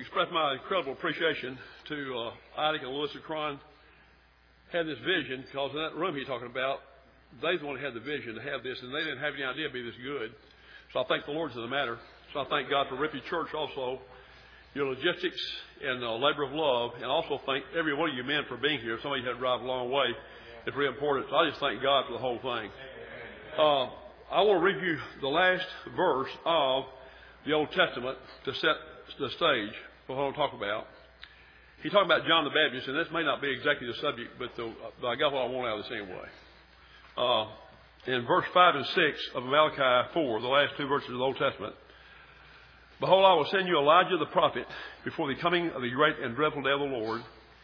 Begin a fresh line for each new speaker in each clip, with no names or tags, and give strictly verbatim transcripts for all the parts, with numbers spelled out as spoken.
express my incredible appreciation to uh, Isaac and Melissa Cron. Had this vision, because in that room he's talking about, they the one who had the vision to have this, and they didn't have any idea it'd be this good. So I thank the Lord for the matter. So I thank God for Ripley Church also, your logistics and uh, labor of love, and also thank every one of you men for being here. Some of you had to drive a long way. It's really important. So I just thank God for the whole thing. Uh, I want to review the last verse of the Old Testament to set the stage for what I want to talk about. He's talking about John the Baptist, and this may not be exactly the subject, but, the, but I got what I want out of this anyway. Uh, in verse five and six of Malachi four, the last two verses of the Old Testament, behold, I will send you Elijah the prophet before the coming of the great and dreadful day of the Lord.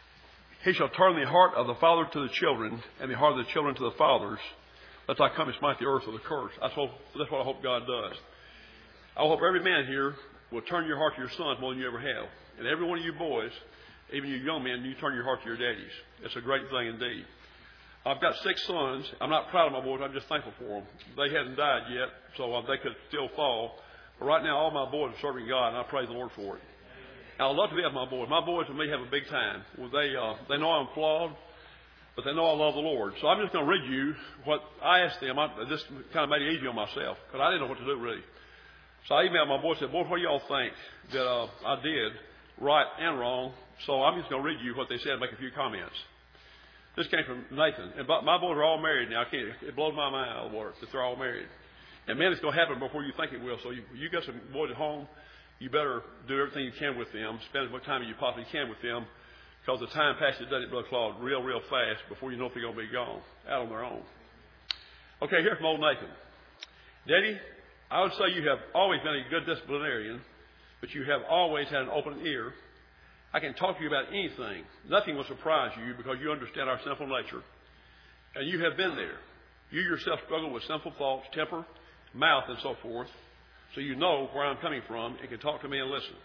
He shall turn the heart of the father to the children, and the heart of the children to the fathers, lest I come and smite the earth with a curse. That's what, that's what I hope God does. I hope every man here will turn your heart to your sons more than you ever have. And every one of you boys, even you young men, you turn your heart to your daddies. It's a great thing indeed. I've got six sons. I'm not proud of my boys. I'm just thankful for them. They hadn't died yet, so they could still fall. But right now, all my boys are serving God, and I praise the Lord for it. And I'd love to be with my boys. My boys and me have a big time. Well, they uh, they know I'm flawed, but they know I love the Lord. So I'm just going to read you what I asked them. I, this kind of made it easy on myself, because I didn't know what to do, really. So I emailed my boys and said, boy, what do y'all think that uh, I did right and wrong? So I'm just going to read you what they said and make a few comments. This came from Nathan. And my boys are all married now. I can't, it blows my mind out of the water that they're all married. And man, it's going to happen before you think it will. So you, you got some boys at home, you better do everything you can with them. Spend as much time as you possibly can with them, because the time passes, doesn't it, Brother Claude, real, real fast before you know if they're going to be gone, out on their own. Okay, here's from old Nathan. Daddy, I would say you have always been a good disciplinarian, but you have always had an open ear. I can talk to you about anything. Nothing will surprise you, because you understand our sinful nature. And you have been there. You yourself struggle with sinful thoughts, temper, mouth, and so forth. So you know where I'm coming from and can talk to me and listen.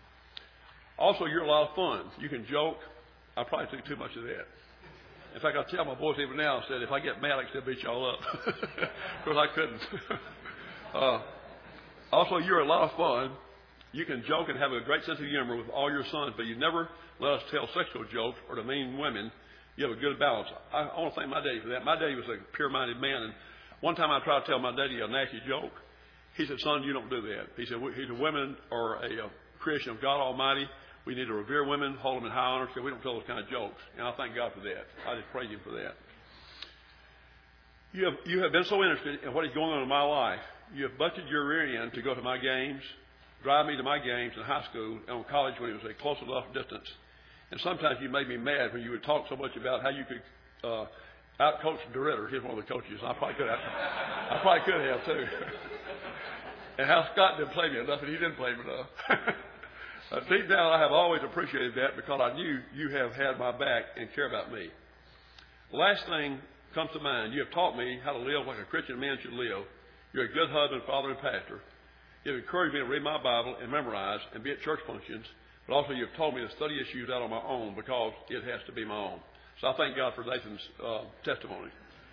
Also, you're a lot of fun. You can joke. I probably took too much of that. In fact, I tell my boys even now, I said, if I get mad, I can still beat y'all up. Because I couldn't. uh, also, you're a lot of fun. You can joke and have a great sense of humor with all your sons, but you never let us tell sexual jokes or demean women. You have a good balance. I, I want to thank my daddy for that. My daddy was a pure-minded man, and one time I tried to tell my daddy a nasty joke. He said, son, you don't do that. He said, he said women are a, a creation of God Almighty. We need to revere women, hold them in high honor, so we don't tell those kind of jokes. And I thank God for that. I just praise him for that. You have, you have been so interested in what is going on in my life. You have busted your rear end to go to my games, drive me to my games in high school and on college when it was a close enough distance. And sometimes you made me mad when you would talk so much about how you could uh, out-coach DeRitter. He's one of the coaches. I probably could have. I probably could have, too. And how Scott didn't play me enough, and he didn't play me enough. uh, deep down, I have always appreciated that, because I knew you have had my back and care about me. The last thing comes to mind. You have taught me how to live like a Christian man should live. You're a good husband, father, and pastor. You have encouraged me to read my Bible and memorize and be at church functions, but also you have told me to study issues out on my own, because it has to be my own. So I thank God for Nathan's uh, testimony.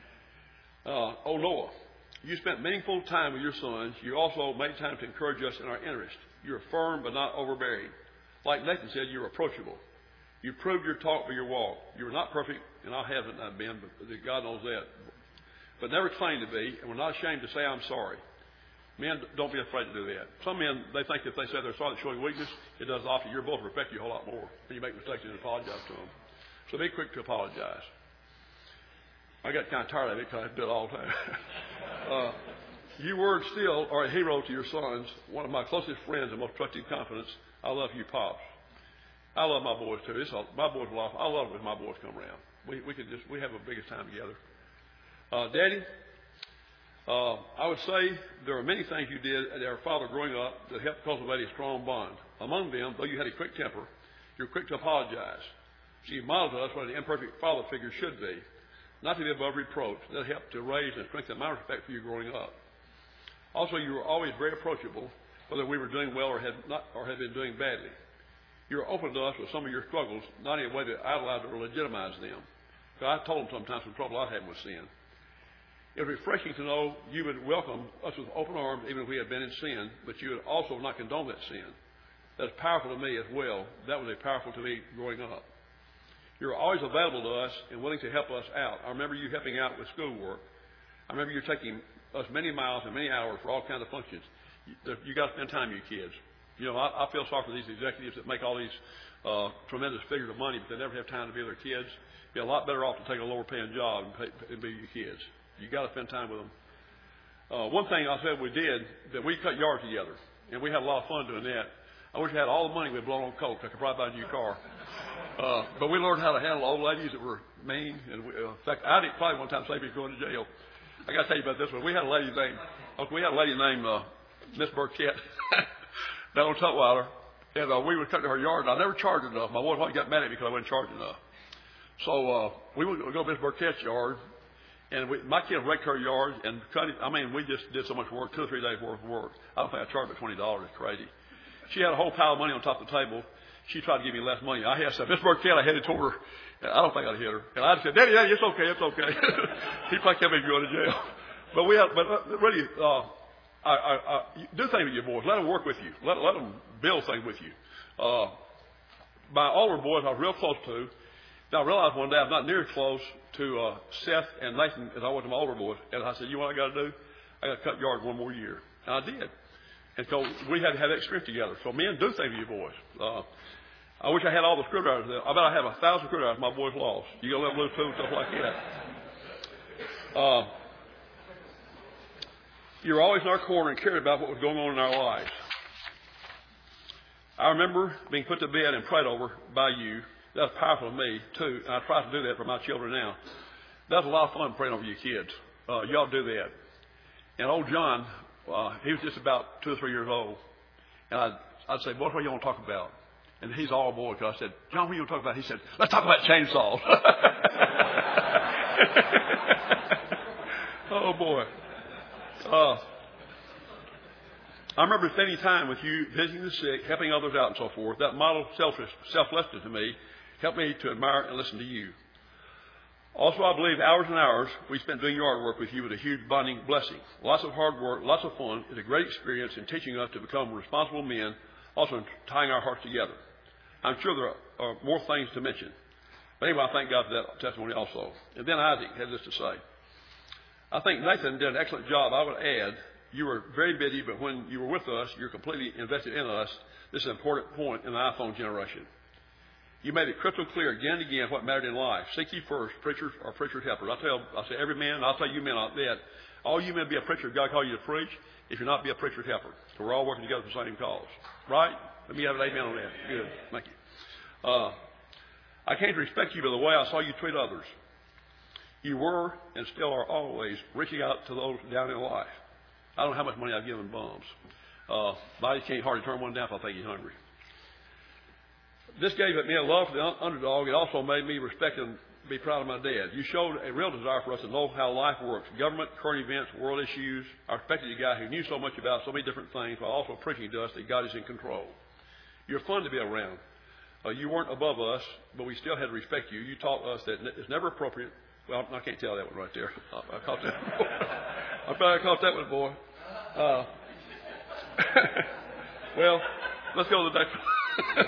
Uh, oh, Noah, you spent meaningful time with your sons. You also made time to encourage us in our interest. You're firm but not overbearing. Like Nathan said, you're approachable. You proved your talk by your walk. You were not perfect, and I haven't not been, but God knows that. But never claimed to be, and we're not ashamed to say I'm sorry. Men, don't be afraid to do that. Some men, they think if they say they're sorry, they're showing weakness. It does the opposite. Your both respect you a whole lot more. When you make mistakes, and apologize to them. So be quick to apologize. I got kind of tired of it because I do it all the time. uh, you words still are a hero to your sons. One of my closest friends and most trusted confidants. I love you, Pops. I love my boys too. It's all, my boys love. I love it when my boys come around. We we can just we have the biggest time together. Uh, Daddy. Uh, I would say there are many things you did as our father growing up that helped cultivate a strong bond. Among them, though you had a quick temper, you were quick to apologize. So you modeled to us what an imperfect father figure should be, not to be above reproach. That helped to raise and strengthen my respect for you growing up. Also, you were always very approachable, whether we were doing well or had not or had been doing badly. You were open to us with some of your struggles, not in a way that idolized or legitimized them. So I told them sometimes some trouble I had with sin. It was refreshing to know you would welcome us with open arms even if we had been in sin, but you would also not condone that sin. that's powerful to me as well. That was a powerful to me growing up. You're always available to us and willing to help us out. I remember you helping out with schoolwork. I remember you taking us many miles and many hours for all kinds of functions. You, you got to spend time with your kids. You know, I, I feel sorry for these executives that make all these uh, tremendous figures of money, but they never have time to be with their kids. Be a lot better off to take a lower paying job and, pay, and be your kids. You got to spend time with them. Uh, one thing I said we did, that we cut yards together, and we had a lot of fun doing that. I wish I had all the money we'd blown on coke. I could probably buy a new car. Uh, but we learned how to handle old ladies that were mean. And we, uh, in fact, I did probably one time save me going to jail. I got to tell you about this one. We had a lady named, okay, we had a lady named uh, Miss Burkett down on Tutwiler, and uh, we would cut to her yard. And I never charged enough. My boy got mad at me because I wasn't charging enough. So uh, we would go to Miss Burkett's yard, and we, my kids raked her yard and cut it. I mean, we just did so much work, two or three days worth of work. I don't think I charged her twenty dollars. It's crazy. She had a whole pile of money on top of the table. She tried to give me less money. I had said, Miss Burkett, I headed toward her. I don't think I'd hit her. And I said, Daddy, Daddy, it's okay, it's okay. He probably kept me going to jail. But we have, but really, uh, I, I, I, do things with your boys. Let them work with you. Let, let them build things with you. Uh, my older boys, I was real close to. Now I realized one day I'm not near as close to uh, Seth and Nathan as I was to my older boys. And I said, you know what I got to do? I got to cut yard one more year. And I did. And so we had to have that experience together. So men, do things with your boys. Uh, I wish I had all the screwdrivers there. I bet I have a thousand screwdrivers my boys lost. You got to let them loose too and stuff like that. Uh, you're always in our corner and cared about what was going on in our lives. I remember being put to bed and prayed over by you. That was powerful to me, too. And I try to do that for my children now. That's a lot of fun praying over your kids. Uh, y'all do that. And old John, uh, he was just about two or three years old. And I'd, I'd say, boy, what do you want to talk about? And he's all boy. Because I said, John, what are you going to talk about? He said, let's talk about chainsaws. Oh, boy. Uh, I remember spending time with you, visiting the sick, helping others out and so forth. That model selfless, selflessness to me helped me to admire and listen to you. Also, I believe hours and hours we spent doing yard work with you was a huge bonding blessing. Lots of hard work, lots of fun. It's a great experience in teaching us to become responsible men, also in tying our hearts together. I'm sure there are more things to mention. But anyway, I thank God for that testimony also. And then Isaac had this to say. I think Nathan did an excellent job. I would add, you were very busy, but when you were with us, you're completely invested in us. This is an important point in the iPhone generation. You made it crystal clear again and again what mattered in life. Seek ye first preachers or preachers' helpers. I tell, I say every man, and I'll tell you men like that. All you men be a preacher if God called you to preach. If you're not, be a preacher's helper. So we're all working together for the same cause. Right? Let me have an amen on that. Good. Thank you. Uh, I came to respect you by the way I saw you treat others. You were and still are always reaching out to those down in life. I don't know how much money I've given bums. Uh, I can't hardly turn one down if I think he's hungry. This gave me a love for the underdog. It also made me respect and be proud of my dad. You showed a real desire for us to know how life works. Government, current events, world issues. I respected a guy who knew so much about so many different things while also preaching to us that God is in control. You're fun to be around. Uh, you weren't above us, but we still had to respect you. You taught us that it's never appropriate. Well, I can't tell that one right there. I, I caught that one. I probably caught that one, boy. Uh, well, let's go to the next one.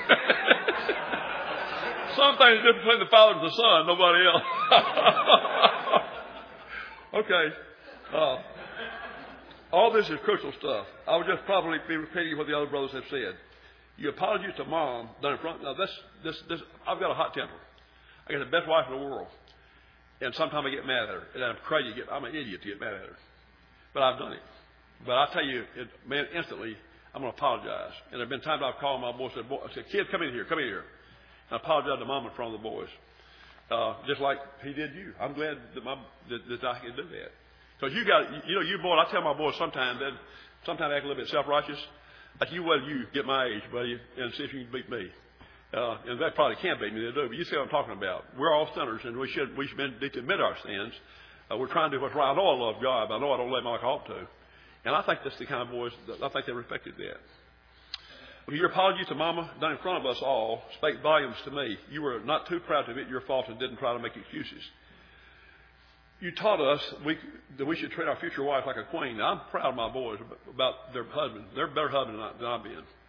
Some things are different between the Father and the Son, nobody else. Okay. Uh, all this is crucial stuff. I would just probably be repeating what the other brothers have said. Your apologies to Mom done in front. Now, this, this, this, I've got a hot temper. I got the best wife in the world. And sometimes I get mad at her. And I'm crazy. To get, I'm an idiot to get mad at her. But I've done it. But I tell you, it, man, instantly, I'm going to apologize. And there have been times I've called my boy and said, boy, I said, kid, come in here, come in here. And I apologize to Mom in front of the boys. Uh, just like he did you. I'm glad that, my, that, that I can do that. Because you got, you know, you boy, I tell my boys sometimes that sometimes I act a little bit self-righteous. Like you, well, you get my age, buddy, and see if you can beat me. Uh, and they probably can't beat me, they do, but you see what I'm talking about. We're all sinners, and we should we should need to admit our sins. Uh, we're trying to do what's right. I know I love God, but I know I don't let my like I ought to. And I think that's the kind of boys, that I think they respected that. Well, your apology to Mama, done in front of us all, spake volumes to me. You were not too proud to admit your faults and didn't try to make excuses. You taught us we, that we should treat our future wife like a queen. Now, I'm proud of my boys about their husband. They're better husbands than, I, than I've been.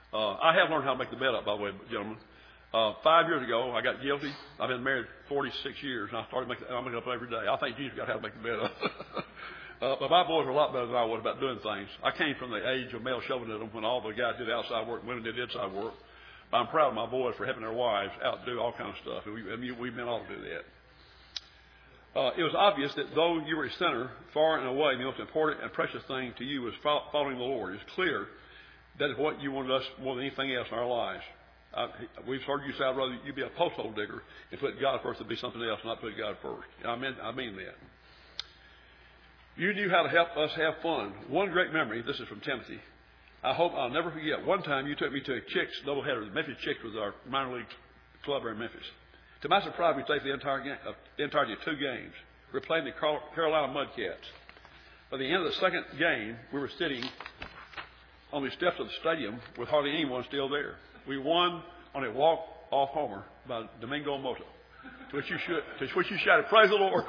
Uh, I have learned how to make the bed up, by the way, gentlemen. Uh, five years ago, I got guilty. I've been married forty-six years, and I started making, I make it up every day. I think Jesus got how to make the bed up. uh, but my boys were a lot better than I was about doing things. I came from the age of male chauvinism when all the guys did outside work, women did inside work. But I'm proud of my boys for helping their wives out do all kinds of stuff. And we, I mean, we men ought to do that. Uh, it was obvious that though you were a sinner, far and away, the most important and precious thing to you was following the Lord. It's clear that is what you wanted us more than anything else in our lives. I, we've heard you say, I'd rather you be a posthole digger and put God first than be something else, not put God first. I mean, I mean that. You knew how to help us have fun. One great memory, this is from Timothy. I hope I'll never forget. One time you took me to a Chicks doubleheader. The Memphis Chicks was our minor league club here in Memphis. To my surprise, we played the entire game, uh, the entirety of two games. We were playing the Carolina Mudcats. By the end of the second game, we were sitting on the steps of the stadium with hardly anyone still there. We won on a walk-off homer by Domingo Moto, to which you, should, to which you shouted, "Praise the Lord."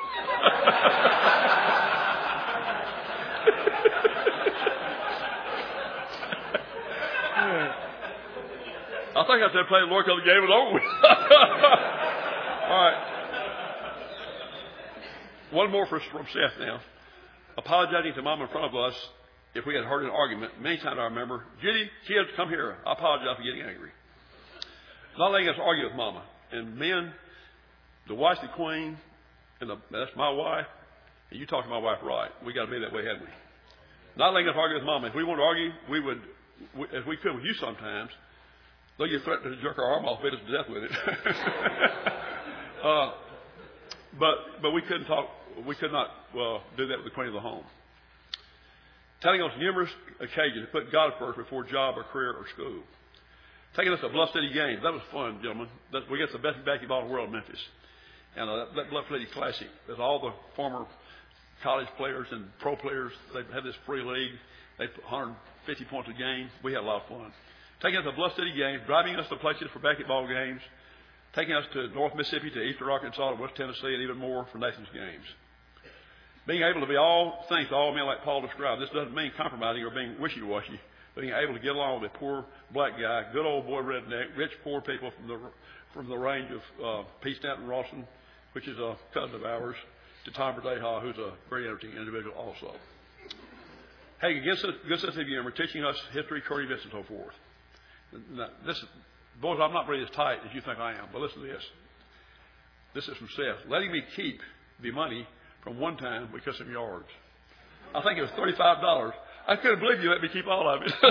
I think I said, "Praise the Lord," till the game was over with. All right. One more for, from Seth now. Apologizing to Mom in front of us if we had heard an argument. Many times I remember, "Judy, kids, come here. I apologize for getting angry." Not letting us argue with Mama. And men, the wife's the queen, and the, that's my wife, and you talk to my wife right. We got to be that way, hadn't we? Not letting us argue with Mama. If we want to argue, we would, we, as we could with you sometimes, though you threatened to jerk our arm off, beat us to death with it. uh, but but we couldn't talk. We could not uh, do that with the queen of the home. Telling us numerous occasions to put God first before job or career or school. Taking us to Bluff City games. That was fun, gentlemen. That, we got the best basketball in the world in Memphis. And uh, that, that Bluff City Classic, there's all the former college players and pro players. They had this free league. They put one hundred fifty points a game. We had a lot of fun. Taking us to Bluff City games, driving us to places for basketball games, taking us to North Mississippi, to Eastern Arkansas, to West Tennessee, and even more for nations games. Being able to be all things to all men like Paul described. This doesn't mean compromising or being wishy-washy, but being able to get along with a poor black guy, good old boy redneck, rich poor people from the from the range of uh, P. Stanton Rawson, which is a cousin of ours, to Tom Verdeja, who's a very entertaining individual also. Hey, against a good sense of humor, teaching us history, current events, and so forth. Now, this, boys, I'm not really as tight as you think I am, but listen to this. This is from Seth. Letting me keep the money from one time we cut some yards. I think it was thirty-five dollars. I couldn't believe you let me keep all of it.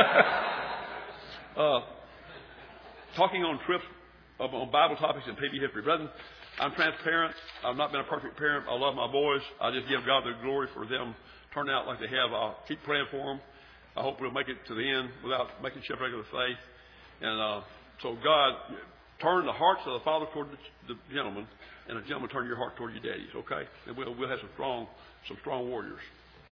uh, talking on trips on Bible topics and P B history. Brethren, I'm transparent. I've not been a perfect parent. I love my boys. I just give God the glory for them turning out like they have. I'll keep praying for them. I hope we'll make it to the end without making shipwreck of the faith. And uh, so God, turn the hearts of the father toward the, the gentleman, and the gentleman turn your heart toward your daddies, okay? And we'll, we'll have some strong, some strong warriors.